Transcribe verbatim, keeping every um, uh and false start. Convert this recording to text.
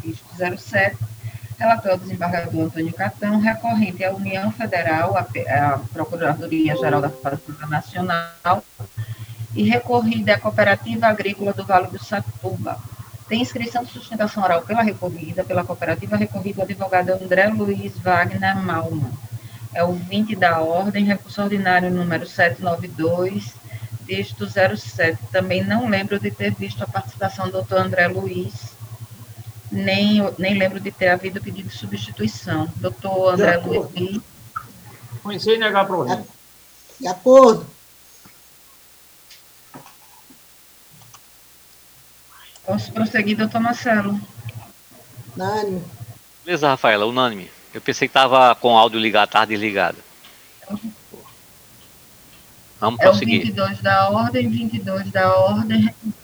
visto zero sete, relator ao desembargador Antônio Catão, recorrente à União Federal, à Procuradoria-Geral da Fazenda Nacional, e recorrida à Cooperativa Agrícola do Vale do Satuba. Tem inscrição de sustentação oral pela recorrida, pela cooperativa recorrida, o advogado André Luiz Wagner Malman. É o vinte da ordem, recurso ordinário número setecentos e noventa e dois, dígito zero sete. Também não lembro de ter visto a participação do doutor André Luiz, nem, nem lembro de ter havido pedido de substituição. Doutor André Luiz. Conheci e negar provimento. De acordo. Posso prosseguir, doutor Marcelo? Unânime. Beleza, Rafaela, unânime. Eu pensei que estava com o áudio ligado, estava desligado. Vamos É o prosseguir. vinte e dois da ordem, vinte e dois da ordem,